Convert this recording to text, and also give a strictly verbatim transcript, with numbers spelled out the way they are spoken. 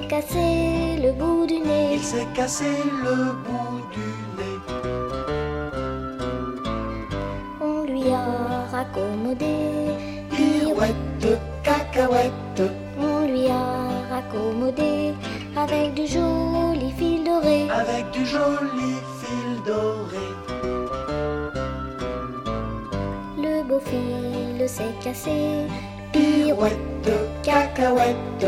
cassé le bout du nez. Il s'est cassé le bout du nez. On lui a raccommodé Pirouette, cacahuète, on lui a raccommodé avec du joli fil doré. avec du joli fil doré. Le beau fil s'est cassé. Pirouette, cacahuète.